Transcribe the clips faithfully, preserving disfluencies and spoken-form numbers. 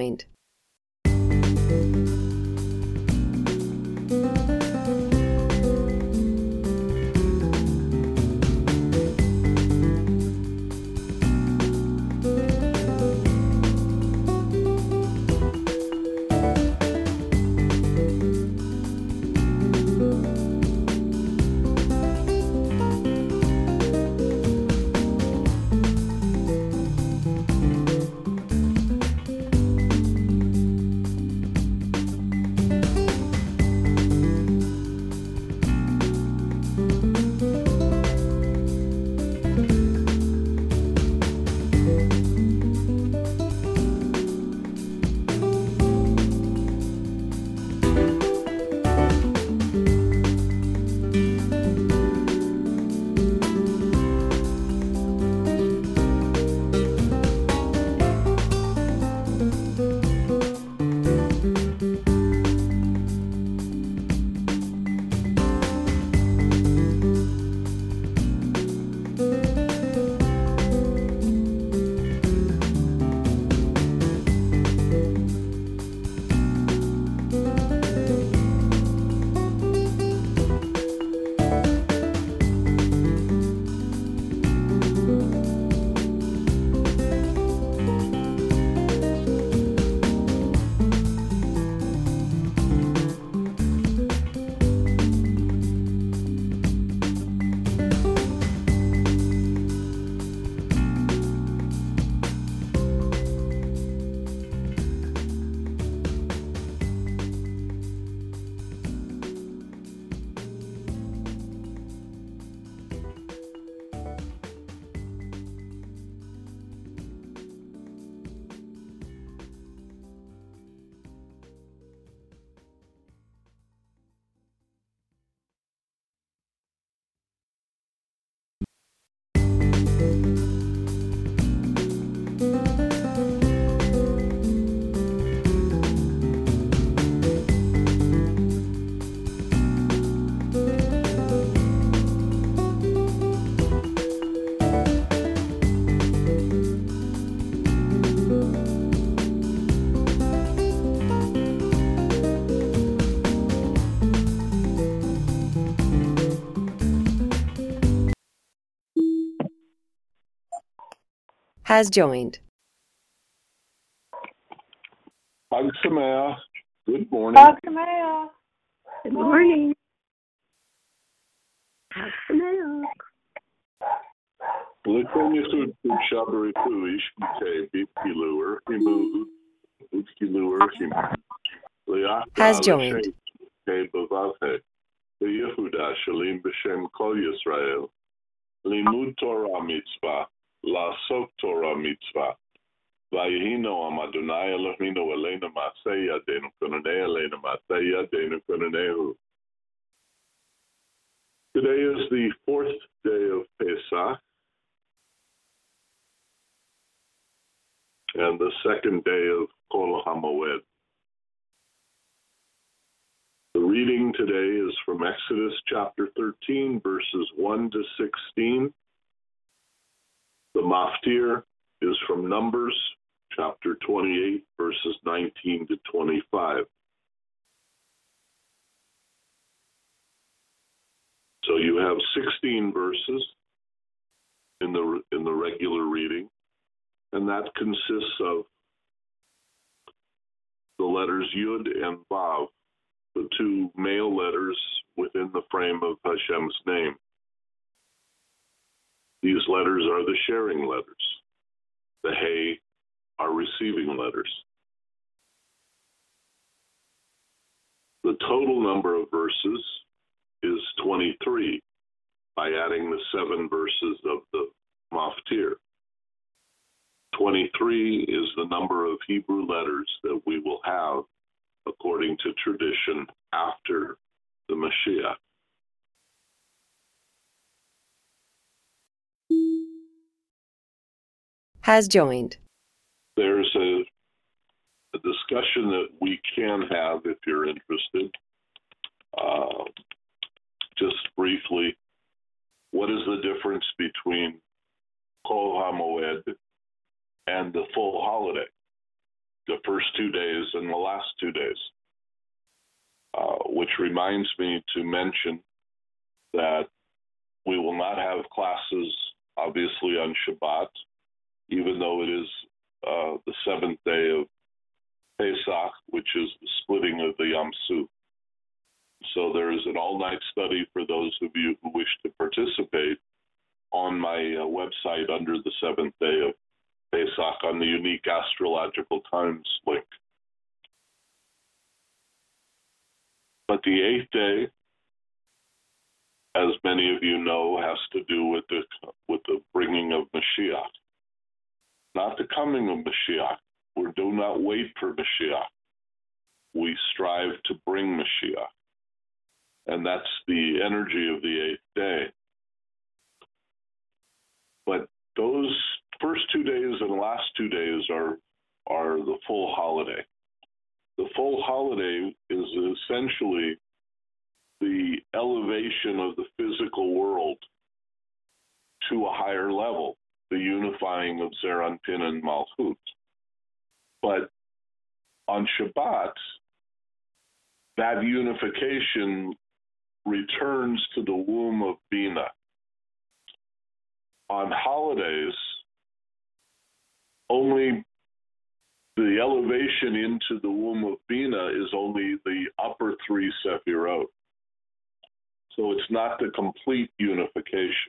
joined. Has joined. Hag Sameach. Good morning. Hag Sameach. Good morning. Hag Sameach. L'kol yichud shabari kuish k'tei b'kiluer imu b'kiluer imu. Has joined. K'tei b'vavhe. Yehuda shalim b'shem kol Yisrael. Limud Torah mitzvah. La'asok Torah mitzvah. Vayihino am Adonai Eloheinu eleinu ma'aseh yadeinu kononei eleinu ma'aseh yadeinu kononehu. Today is the fourth day of Pesach and the second day of Kol HaMoed. The reading today is from Exodus chapter thirteen, verses one to sixteen. The maftir is from Numbers chapter twenty-eight, verses nineteen to twenty-five. So you have sixteen verses in the in the regular reading, and that consists of the letters Yud and Vav, the two male letters within the frame of Hashem's name. These letters are the sharing letters. The Hey are receiving letters. The total number of verses is twenty-three by adding the seven verses of the maftir. twenty-three is the number of Hebrew letters that we will have according to tradition after the Mashiach. Has joined. There's a, a discussion that we can have if you're interested. Uh, just briefly, what is the difference between Kol HaMoed and the full holiday? the first two days and the last two days. Uh, which reminds me to mention that we will not have classes, obviously, on Shabbat, even though it is uh, the seventh day of Pesach, which is the splitting of the Yam Suf. So there is an all-night study for those of you who wish to participate on my uh, website under the seventh day of Pesach on the unique astrological times link. But the eighth day, as many of you know, has to do with the with the bringing of Mashiach. Not the coming of Mashiach. We do not wait for Mashiach. We strive to bring Mashiach. And that's the energy of the eighth day. But those first two days and last two days are, are the full holiday. The full holiday is essentially the elevation of the physical world to a higher level, the unifying of Zeir Anpin and Malchut. But on Shabbat, that unification returns to the womb of Bina. On holidays, only the elevation into the womb of Bina is only the upper three Sefirot. So it's not the complete unification.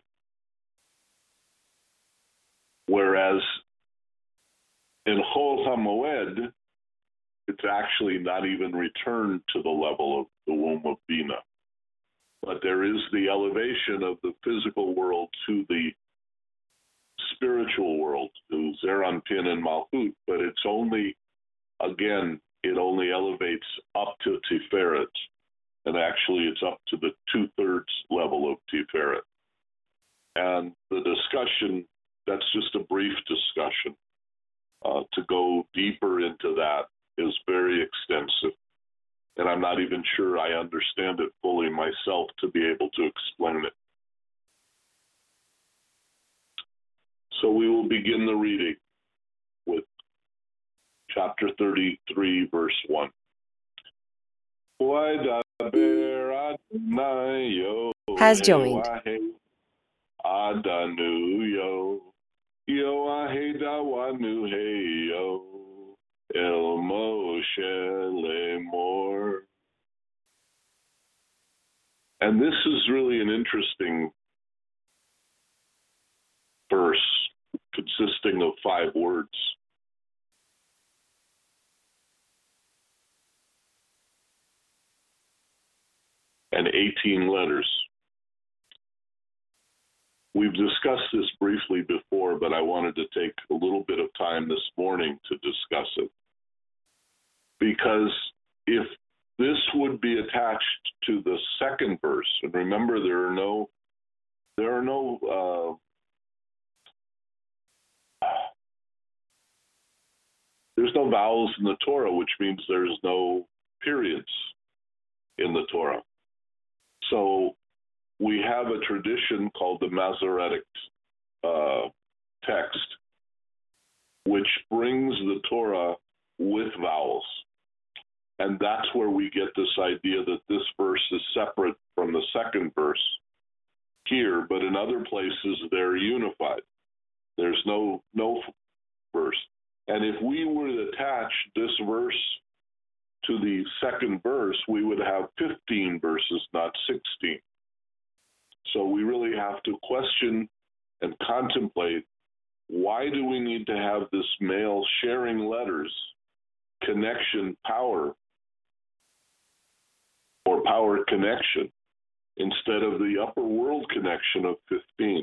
Whereas in Chol HaMoed, it's actually not even returned to the level of the womb of Bina. But there is the elevation of the physical world to the spiritual world, to Zeir Anpin and Malchut, but it's only, again, it only elevates up to Tiferet. And actually, it's up to the two-thirds level of Tiferet. And the discussion, that's just a brief discussion. Uh, to go deeper into that is very extensive. And I'm not even sure I understand it fully myself to be able to explain it. So we will begin the reading with chapter thirty-three, verse one. Has joined. Adanu yo, yo aheda wanu hey yo, el Moshe lemor. And this is really an interesting verse consisting of five words. And eighteen letters. We've discussed this briefly before, but I wanted to take a little bit of time this morning to discuss it. Because if this would be attached to the second verse, and remember there are no, there are no, uh, there's no vowels in the Torah, which means there's no periods in the Torah. So we have a tradition called the Masoretic uh, text, which brings the Torah with vowels. And that's where we get this idea that this verse is separate from the second verse here, but in other places they're unified. There's no, no verse. And if we were to attach this verse to the second verse, we would have fifteen verses, not sixteen. So we really have to question and contemplate, why do we need to have this male sharing letters connection power or power connection instead of the upper world connection of fifteen?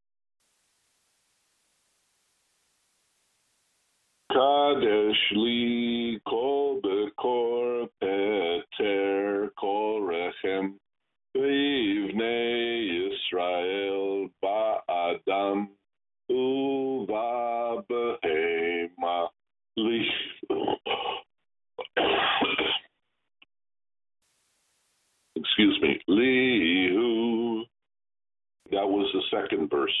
Kadesh li kol bekor peter kol rechem v'ivnei Yisrael ba'adam uva behema li. Excuse me, lihu. That was the second verse.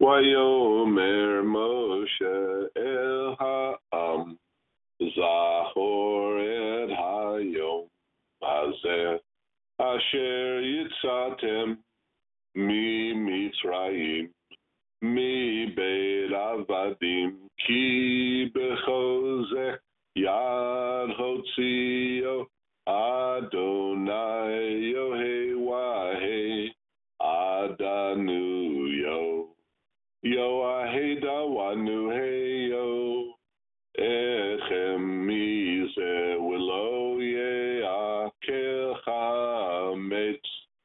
Vayomer Moshe el ha'am Zachor et hayom hazeh asher yitzatem mi Mitzrayim mi beit avadim ki bechozeh yad hotzio Adonai Yohei Wahei Adanu Yo Yo Aheda Wanu Hey Yo Echem Mize Willow Ye Akel Chametz.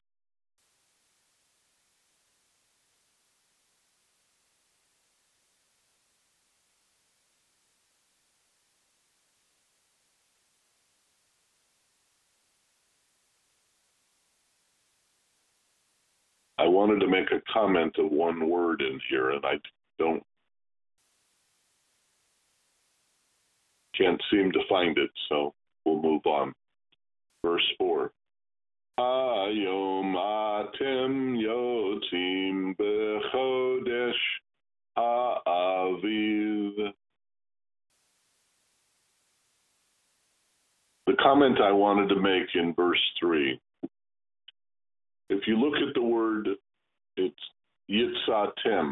I wanted to make a comment of one word in here, and I don't can't seem to find it, so we'll move on. Verse four. Hayom atem yotzim bechodesh ha'aviv. The comment I wanted to make in verse three, if you look at the word, it's yitzatem.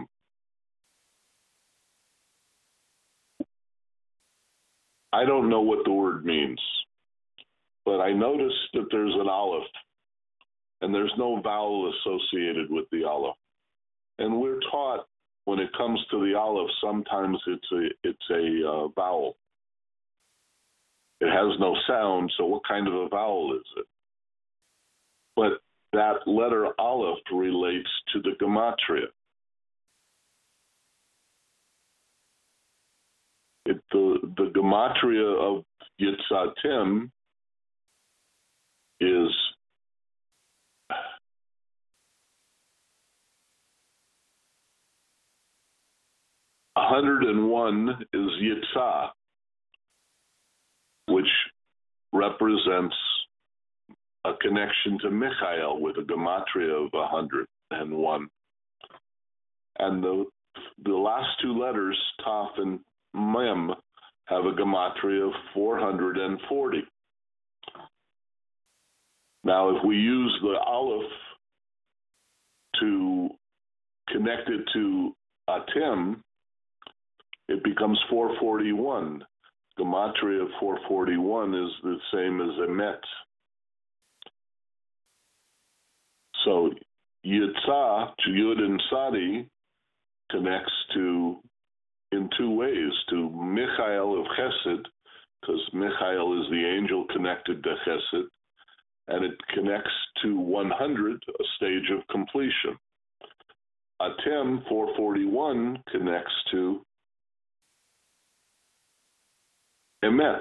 I don't know what the word means, but I noticed that there's an aleph, and there's no vowel associated with the aleph. And we're taught when it comes to the aleph, sometimes it's a it's a uh, vowel. It has no sound, so what kind of a vowel is it? But that letter aleph relates to the gematria. It, the, the gematria of Yitzatim is one hundred one is Yitzah, which represents a connection to Michael with a gematria of one hundred one. And the, the last two letters, Taf and Mem, have a gematria of four hundred forty. Now, if we use the aleph to connect it to Atim, it becomes four forty-one. Gematria of four forty-one is the same as Emet. So Yitzah, to Yud and Sadi, connects to, in two ways, to Michael of Chesed, because Michael is the angel connected to Chesed, and it connects to one hundred, a stage of completion. Atem, four forty-one, connects to Emet.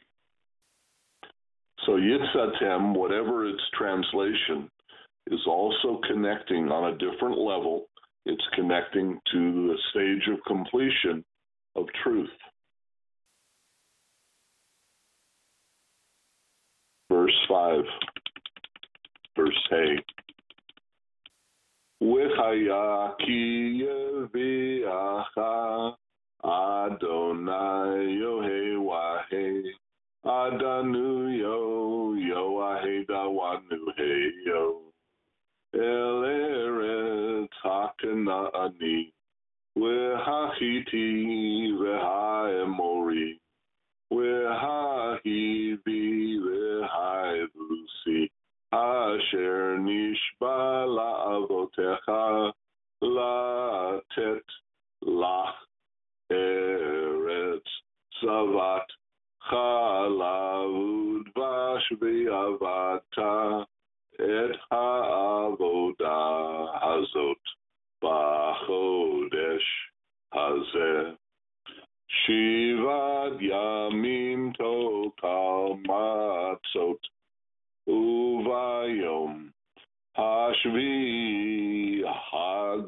So Yitzatem, whatever its translation, is also connecting on a different level. It's connecting to the stage of completion of truth. Verse five, verse Hey. V'chaya ki yeviacha Adonai Yohei Wahei Adanu Yo Yo Ahei Dawanu Hey Yo El Eretz HaKena'ani V'hachiti V'ha'emori V'hahivi V'ha'ivusi Asher nishba la'avotecha la'tet lach Eretz Savat Chalav Udvash V'yavata Et ha'avodah hazot b'chodesh hazeh Shivad yamim tokal matzot Uvayom hashvi hag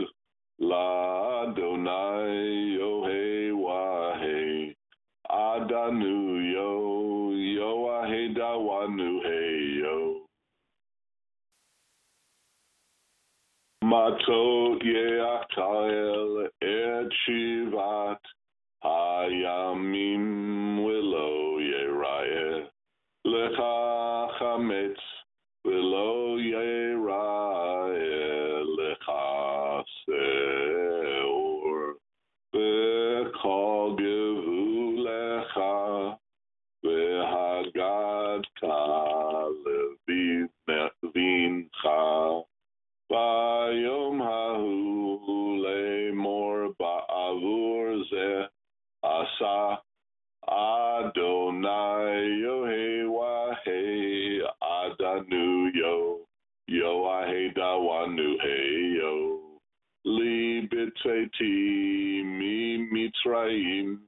la'Adonai Yohei Wahei Adanu Yo Yoahei Dawanu Hey Yo Matot ye'akel et shivat hayamim v'lo yerayeh lecha chametz v'lo yerayeh lecha seor v'kol gevu lecha v'hagadta levincha Bayom hahu lemor ba'avur zeh asa Adonai Yohei Adanu Yo Yoahei Dawanu Hey Yo Li B'Tzeiti Mi Mitzrayim.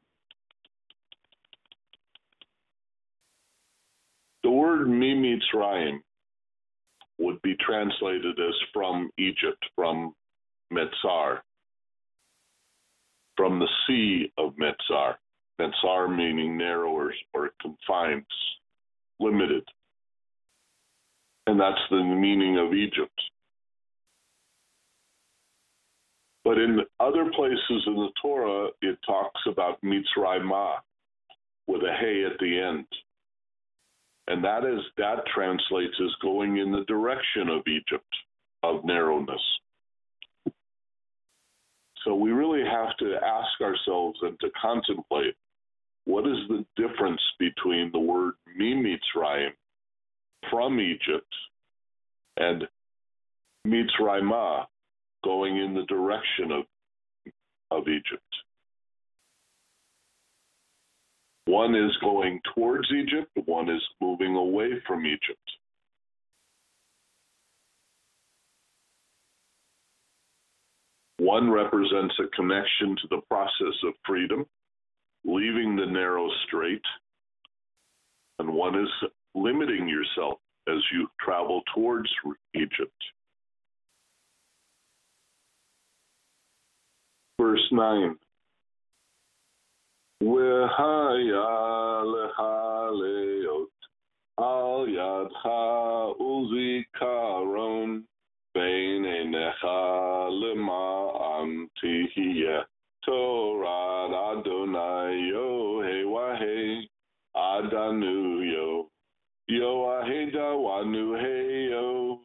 The word Mi Mitzrayim would be translated as from Egypt, from Metzar, from the sea of Metzar. Metzar meaning narrower or confined, limited. And that's the meaning of Egypt. But in other places in the Torah, it talks about Mitzrayimah with a hey at the end. And that is that translates as going in the direction of Egypt, of narrowness. So we really have to ask ourselves and to contemplate, what is the difference between the word Mi Mitzrayim, from Egypt, and Mitzrayimah, going in the direction of, of Egypt? One is going towards Egypt, one is moving away from Egypt. One represents a connection to the process of freedom, leaving the narrow strait, and one is limiting yourself as you travel towards Egypt. Verse nine. V'haya lecha leot al yadcha uzikaron bein einecha lema'an tihiyeh Torah Adonai Yohei Wahei Adanu Yo Yoahei Dawanu Hey Yo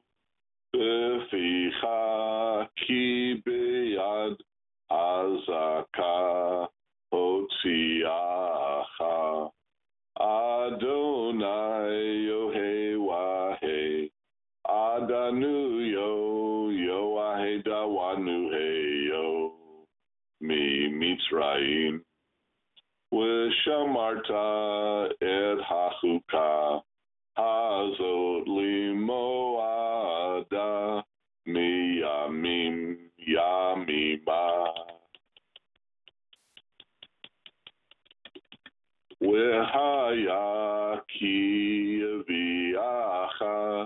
Beficha ki beyad azaka Hotziacha Adonai Yohei Wahei Adanu Yo Yoahei Dawanu Hey Yo Mi Mitzrayim V'shamarta et hachuka hazot limoada miyamim yamima V'haya ki yaviacha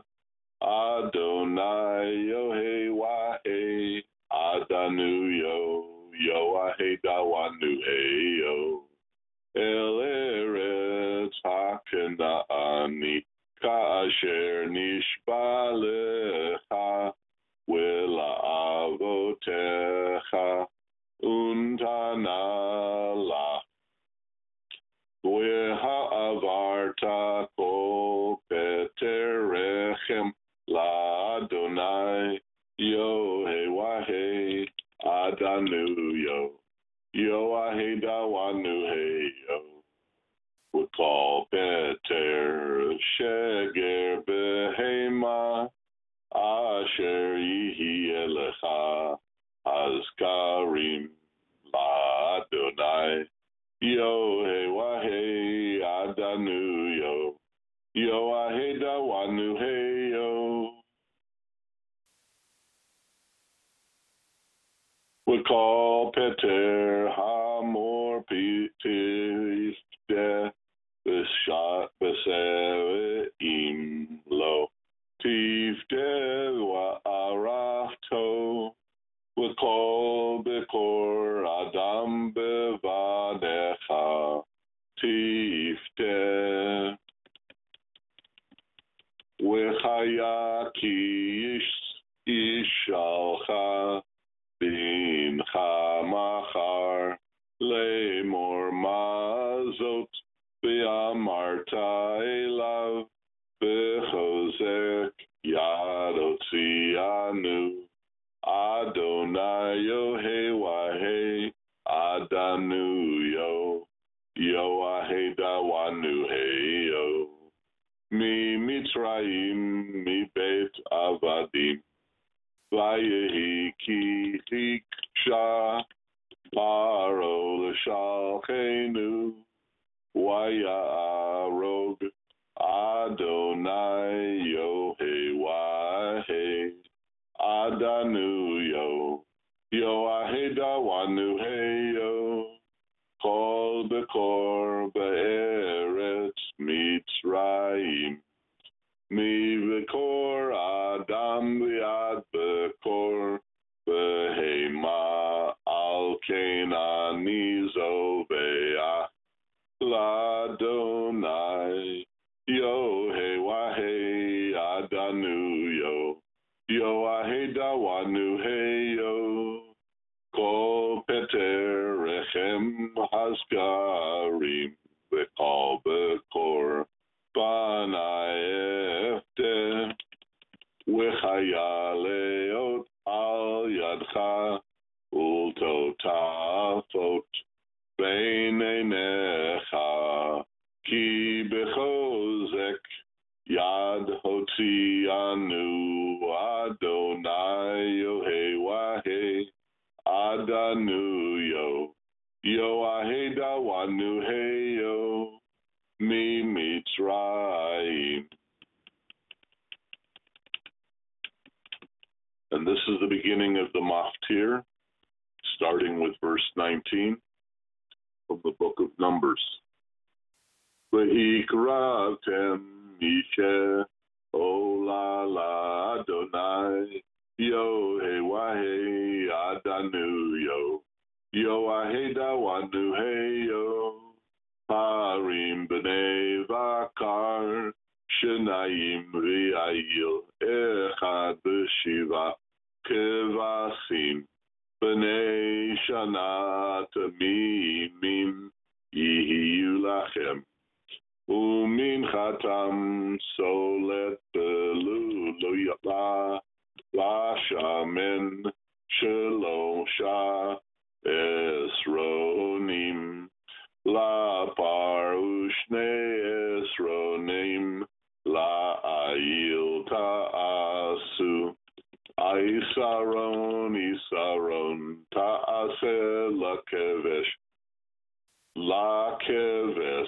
Adonai Yohei Wahei Adanu Yo Yoahei Dawanu Hey Yo El Eretz HaKena'ani Ka'asher Nishba Lecha V'la'avotecha Untana Lach V'ha'avarta Kol Peterechem La'Adonai Yohei Wahei Adanu Yo Yoahei Dawanu Hey Yo V'kol Peter Sheger Behema Asher Yihiyeh Lecha Azkarim La'Adonai Yohei Wahei Adanu Yo Yoahei Dawanu Hey Yo V'kol Peter Hamor Pitifte B'shat B'seve'im Lo Tifte Wa'arafto V'kol Bekor Adam Bevadecha Tifte V'chaya ki ish ish Vishalcha bincha machar lemor mazot v'amarta elav v'chozek yadotzianu Adonai Yohei Adanu Yo Yoahei Dawanu Hey Yo Mi Mitzrayim Mi Beit Avadim Vayehi Ki Hiksha Paro L'Shalchenu Vayarog Adonai Yohei Wahei Adanu Yo Yoahei Dawanu Hey Yo Kol Bekor Be'eretz Mitzrayim Mi Bekor Adam V'ad Bekor Behema Al Kenani Zobeach Ladonai Yohei Wahei Adanu Yo Yoahei Dawanu Hey Yo Kol Peter Rechem Haskarim V'Kol Bekor Banai Efte V'Chayaleot Al Yadcha Ultotafot Bein Einecha Ki Bechozek Yad Hotzianu Adonai Yohei Wahei Adanu Yo Yoahei Dawanu Hey Yo Mi Mitzrayim. And this is the beginning of the Maftir, starting with verse nineteen of the book of Numbers. V'ikravtem Mishe Ola La Adonai Yohei Wahei Adanu Yo Yoahei Dawanu Hey Yo Harim B'nei Vakar Shenayim V'ayil Echad B'shiva Kevachim B'nei Shana Tamimim Yihiyu Lachem Umin Chatam Solet Belulu Yala La Shamen Shalom Shah Esronim La Parushne Esronim La Ayil Ta'asu Aisaron Isaron Ta'ase La Kevesh La Keves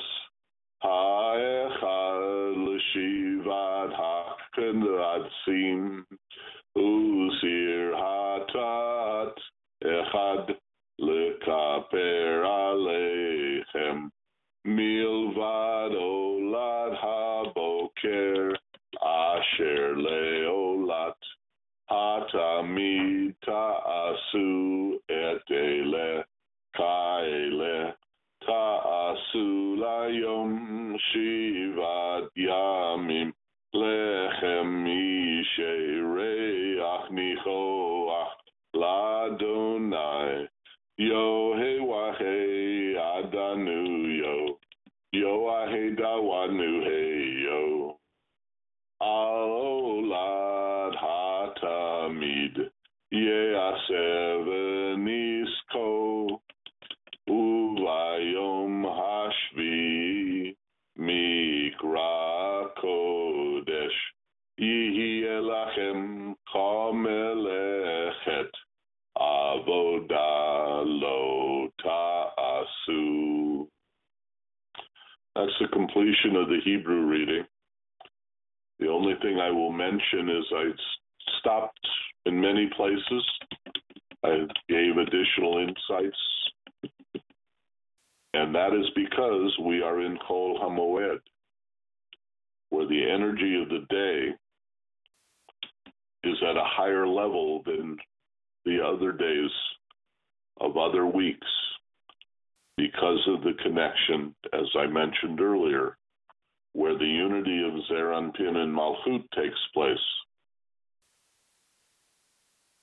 Ha'echad L'shivat Ha'kenadsim Usir Hatat Echad Lekaper Aleichem Milvad Olad Haboker Asher Leolat Hatamid Ta'asu Etele Kaele Ta'asu Layom Shivad Yamim Lechem Ishereach Nichoach Ladonai Yohei Wahei Adanu Yo Yoahei Dawanu Hey Yo Al Olad Hatamid Yeasev Nisko Uvayom Hashvi Mikra Kodesh Yihi Elachem Chomelechet Avodah Lo Ta'asu. That's the completion of the Hebrew reading. The only thing I will mention is I stopped in many places. I gave additional insights. And that is because we are in Kol HaMoed, where the energy of the day is at a higher level than the other days of other weeks because of the connection, as I mentioned earlier, where the unity of Zeranpin and Malchut takes place.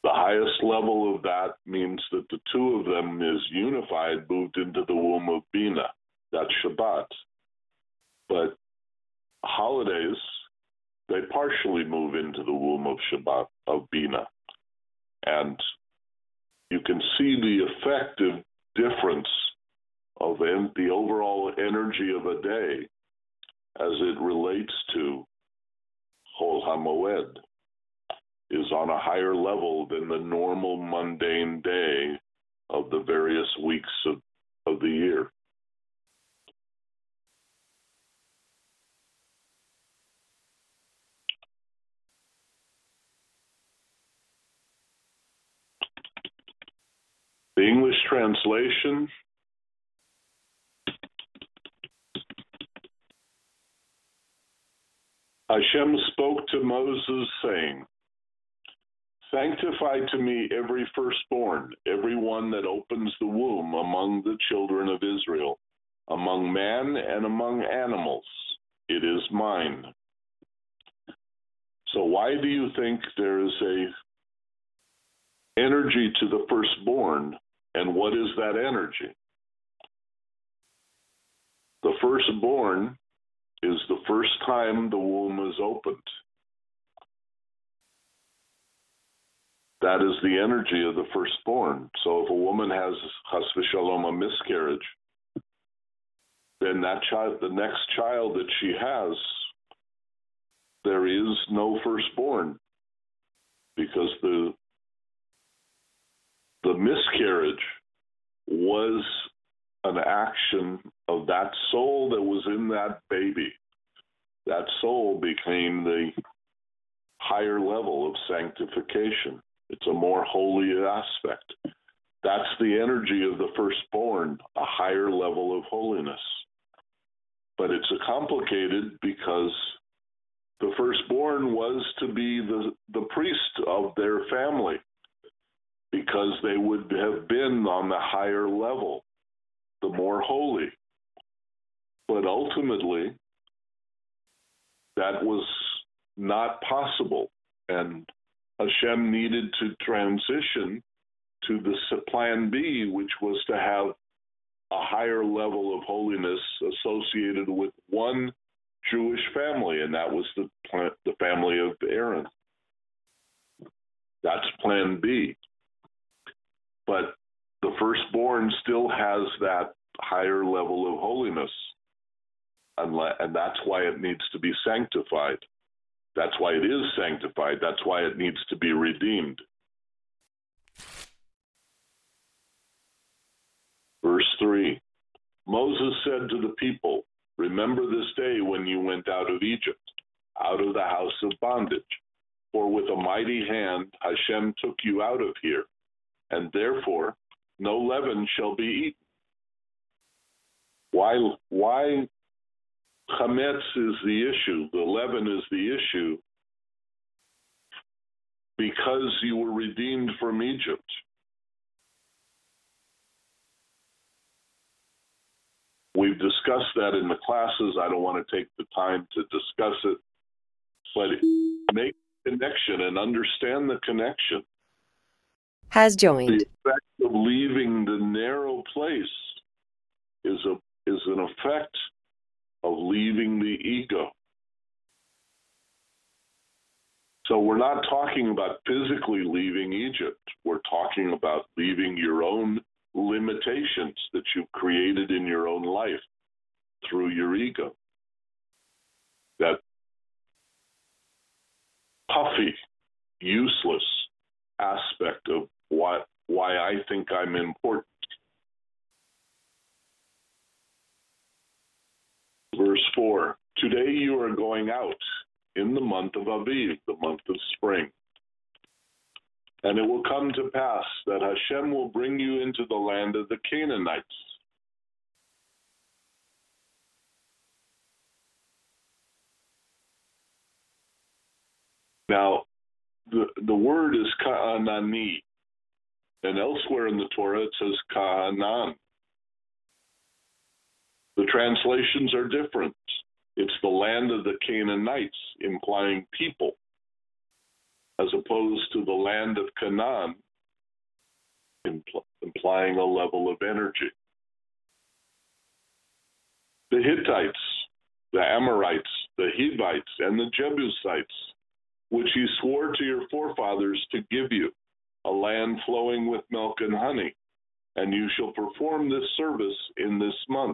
The highest level of that means that the two of them is unified, moved into the womb of Bina. That's Shabbat. But holidays, they partially move into the womb of Shabbat, of Bina. And you can see the effective difference of the overall energy of a day as it relates to Chol HaMoed, is on a higher level than the normal mundane day of the various weeks of, of the year. The English translation, Hashem spoke to Moses, saying, "Sanctify to me every firstborn, every one that opens the womb among the children of Israel, among man and among animals. It is mine." So why do you think there is a energy to the firstborn, and what is that energy? The firstborn is the first time the womb is opened. That is the energy of the firstborn. So if a woman has, chas v'shalom, a miscarriage, then that child, the next child that she has, there is no firstborn, because the the miscarriage was an action of that soul that was in that baby. That soul became the higher level of sanctification. It's a more holy aspect. That's the energy of the firstborn, a higher level of holiness. But it's complicated because the firstborn was to be the, the priest of their family, because they would have been on the higher level, the more holy. But ultimately, that was not possible, and Hashem needed to transition to the plan B, which was to have a higher level of holiness associated with one Jewish family, and that was the the family of Aaron. That's plan B. But the firstborn still has that higher level of holiness, and that's why it needs to be sanctified. That's why it is sanctified. That's why it needs to be redeemed. Verse three, Moses said to the people, "Remember this day when you went out of Egypt, out of the house of bondage. For with a mighty hand Hashem took you out of here, and therefore no leaven shall be eaten." Why, why chametz is the issue, the leaven is the issue? Because you were redeemed from Egypt. We've discussed that in the classes. I don't want to take the time to discuss it, but make the connection and understand the connection. Has joined. The effect of leaving the narrow place is a is an effect of leaving the ego. So we're not talking about physically leaving Egypt. We're talking about leaving your own limitations that you've created in your own life through your ego. That puffy, useless aspect of why, why I think I'm important. Verse four, today you are going out in the month of Aviv, the month of spring. And it will come to pass that Hashem will bring you into the land of the Canaanites. Now, the, the word is Ka'anani, and elsewhere in the Torah it says Ka'anan. The translations are different. It's the land of the Canaanites, implying people. as opposed to the land of Canaan, impl- implying a level of energy. The Hittites, the Amorites, the Hivites, and the Jebusites, which he swore to your forefathers to give you, a land flowing with milk and honey, and you shall perform this service in this month.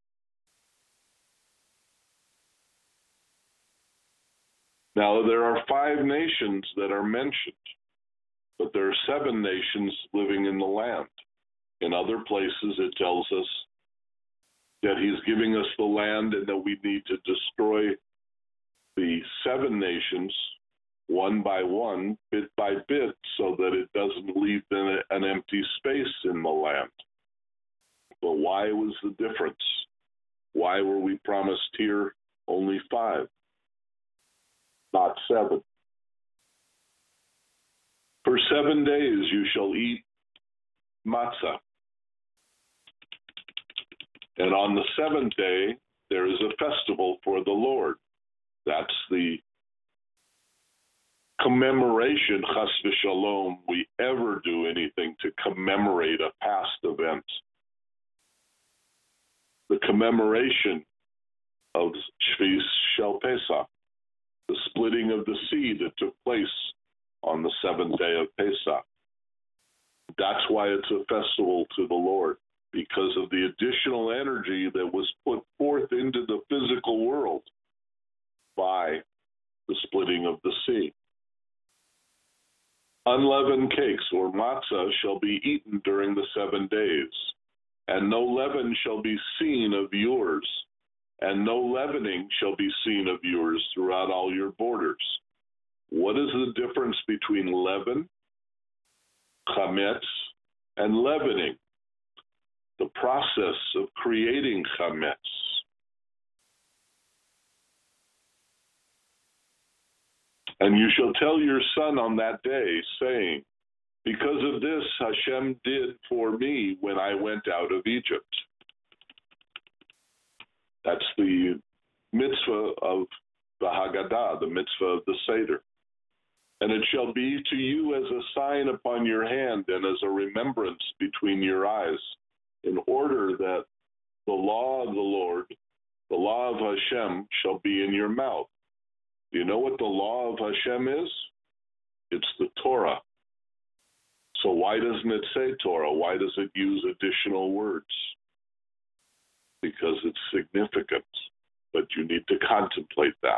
Now, there are five nations that are mentioned, but there are seven nations living in the land. In other places, it tells us that he's giving us the land and that we need to destroy the seven nations one by one, bit by bit, so that it doesn't leave an empty space in the land. But why was the difference? Why were we promised here only five, not seven? For seven days you shall eat matzah. And on the seventh day, there is a festival for the Lord. That's the commemoration, chas v'shalom, we ever do anything to commemorate a past event. The commemoration of Shvis Shel Pesach, the splitting of the sea that took place on the seventh day of Pesach. That's why it's a festival to the Lord, because of the additional energy that was put forth into the physical world by the splitting of the sea. Unleavened cakes or matzah shall be eaten during the seven days, and no leaven shall be seen of yours, and no leavening shall be seen of yours throughout all your borders. What is the difference between leaven, chametz, and leavening? The process of creating chametz. And you shall tell your son on that day, saying, because of this Hashem did for me when I went out of Egypt. That's the mitzvah of the Haggadah, the mitzvah of the Seder. And it shall be to you as a sign upon your hand and as a remembrance between your eyes, in order that the law of the Lord, the law of Hashem, shall be in your mouth. Do you know what the law of Hashem is? It's the Torah. So why doesn't it say Torah? Why does it use additional words? Because it's significant, but you need to contemplate that.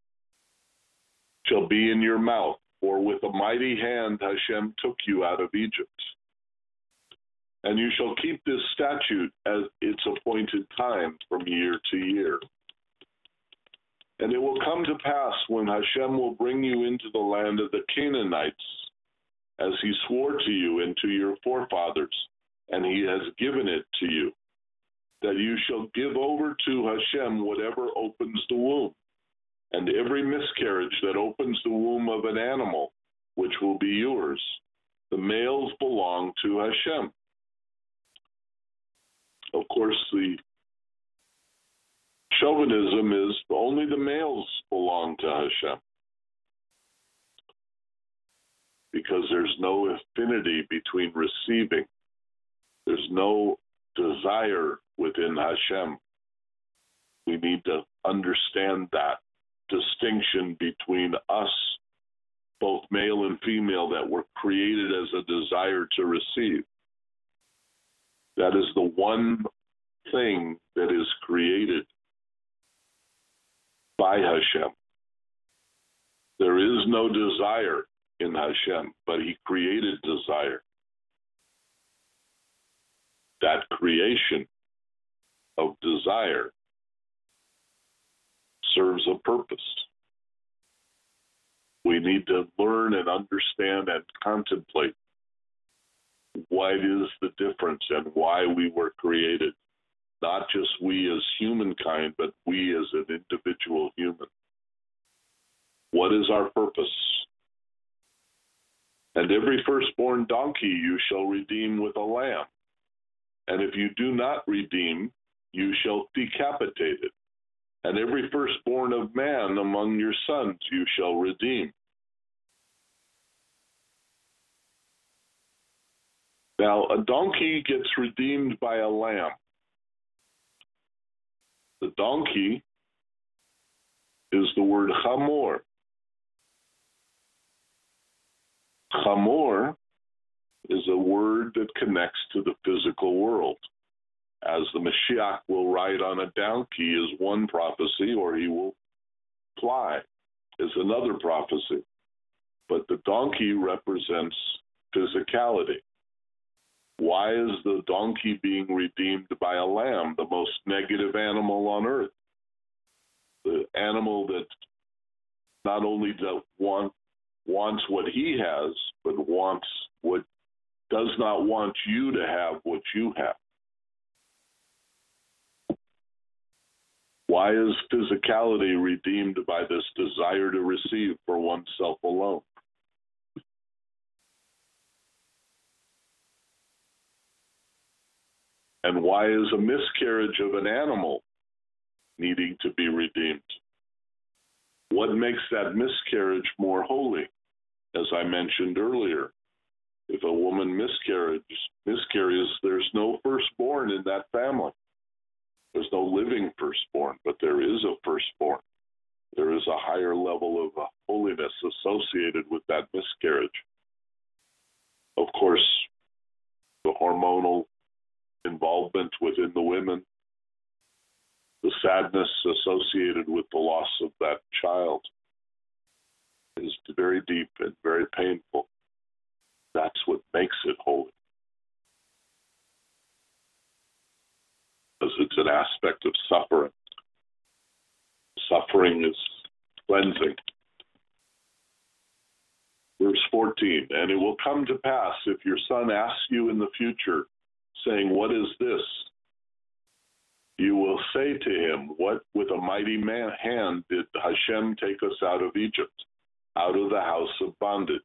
Shall be in your mouth, for with a mighty hand Hashem took you out of Egypt. And you shall keep this statute as its appointed time from year to year. And it will come to pass when Hashem will bring you into the land of the Canaanites, as he swore to you and to your forefathers, and he has given it to you, that you shall give over to Hashem whatever opens the womb, and every miscarriage that opens the womb of an animal, which will be yours. The males belong to Hashem. Of course, the chauvinism is only the males belong to Hashem, because there's no affinity between receiving. There's no desire within Hashem. We need to understand that distinction between us, both male and female, that were created as a desire to receive. That is the one thing that is created by Hashem. There is no desire in Hashem, but he created desire. That creation of desire serves a purpose. We need to learn and understand and contemplate what is the difference and why we were created. Not just we as humankind, but we as an individual human. What is our purpose? And every firstborn donkey you shall redeem with a lamb. And if you do not redeem, you shall decapitate it. And every firstborn of man among your sons you shall redeem. Now, a donkey gets redeemed by a lamb. The donkey is the word chamor. Chamor is a word that connects to the physical world. As the Mashiach will ride on a donkey is one prophecy, or he will fly is another prophecy. But the donkey represents physicality. Why is the donkey being redeemed by a lamb, the most negative animal on earth? The animal that not only does want, wants what he has, but wants what does not want you to have what you have. Why is physicality redeemed by this desire to receive for oneself alone? And why is a miscarriage of an animal needing to be redeemed? What makes that miscarriage more holy? As I mentioned earlier, if a woman miscarries, miscarries, there's no firstborn in that family. There's no living firstborn, but there is a firstborn. There is a higher level of uh, holiness associated with that miscarriage. Of course, the hormonal involvement within the women, the sadness associated with the loss of that child is very deep and very painful. That's what makes it holy. Because it's an aspect of suffering. Suffering is cleansing. Verse fourteen, and it will come to pass if your son asks you in the future, saying, what is this? You will say to him, what with a mighty man, hand did Hashem take us out of Egypt, out of the house of bondage?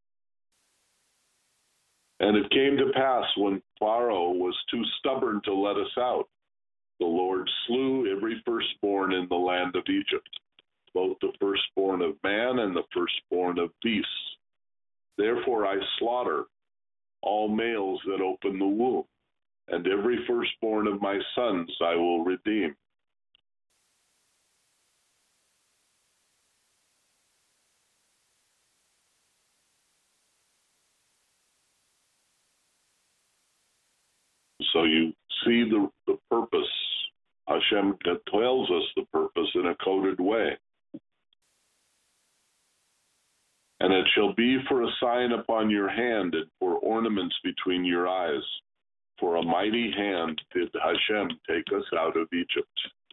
And it came to pass when Pharaoh was too stubborn to let us out, the Lord slew every firstborn in the land of Egypt, both the firstborn of man and the firstborn of beasts. Therefore I slaughter all males that open the womb, and every firstborn of my sons I will redeem. So you see the, the purpose. Hashem tells us the purpose in a coded way. And it shall be for a sign upon your hand and for ornaments between your eyes. For a mighty hand did Hashem take us out of Egypt.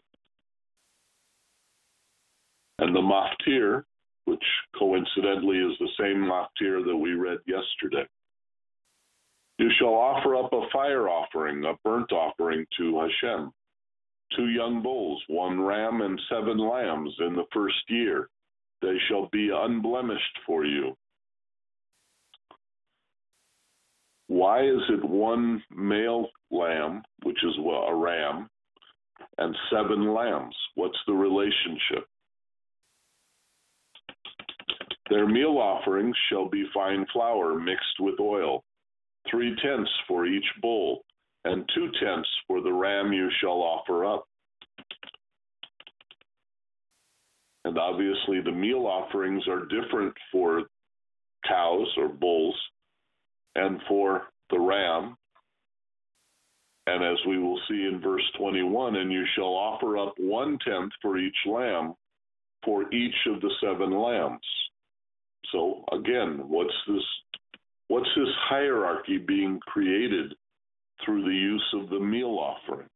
And the maftir, which coincidentally is the same maftir that we read yesterday. You shall offer up a fire offering, a burnt offering to Hashem. Two young bulls, one ram, and seven lambs in the first year. They shall be unblemished for you. Why is it one male lamb, which is a ram, and seven lambs? What's the relationship? Their meal offerings shall be fine flour mixed with oil, three tenths for each bull, and two tenths for the ram you shall offer up. And obviously the meal offerings are different for cows or bulls and for the ram. And as we will see in verse twenty-one, and you shall offer up one tenth for each lamb for each of the seven lambs. So again, what's this, what's this hierarchy being created through the use of the meal offering?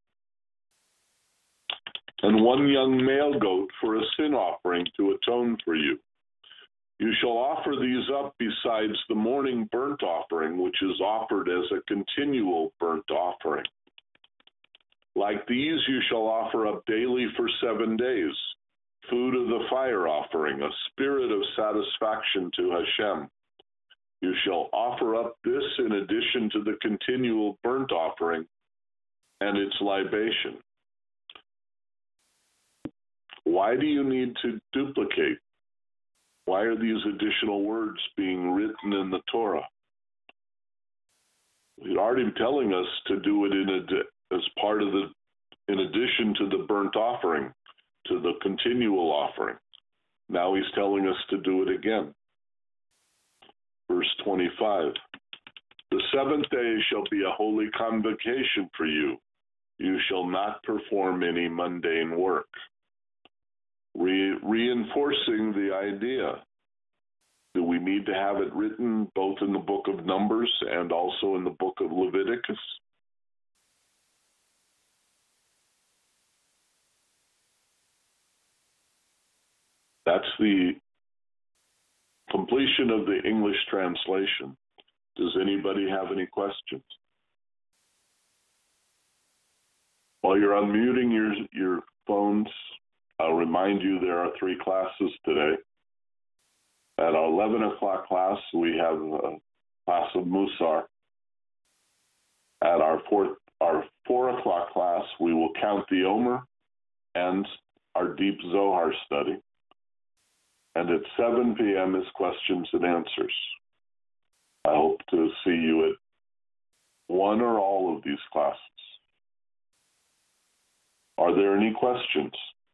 And one young male goat for a sin offering to atone for you. You shall offer these up besides the morning burnt offering, which is offered as a continual burnt offering. Like these you shall offer up daily for seven days, food of the fire offering, a spirit of satisfaction to Hashem. You shall offer up this in addition to the continual burnt offering and its libation. Why do you need to duplicate? Why are these additional words being written in the Torah? he's already telling us to do it in a, as part of the, in addition to the burnt offering, to the continual offering. Now he's telling us to do it again. Verse twenty-five, the seventh day shall be a holy convocation for you. You shall not perform any mundane work. Re- reinforcing the idea. Do we need to have it written both in the book of Numbers and also in the book of Leviticus? That's the completion of the English translation. Does anybody have any questions? While you're unmuting your, your phones, I'll remind you there are three classes today. At our eleven o'clock class, we have a class of Musar. At our four, our four o'clock class, we will count the Omer and our deep Zohar study. And at seven p.m. is questions and answers. I hope to see you at one or all of these classes. Are there any questions?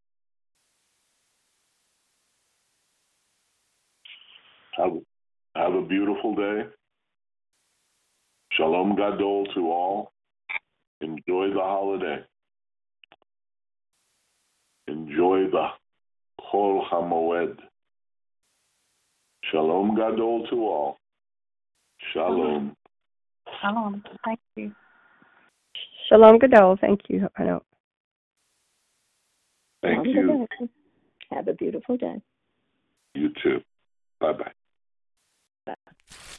Have, have a beautiful day. Shalom Gadol to all. Enjoy the holiday. Enjoy the Chol HaMoed. Shalom Gadol to all. Shalom. Shalom. Thank you. Shalom Gadol. Thank you. I know. Thank Shalom you. Gadol. Have a beautiful day. You too. Bye-bye. Bye.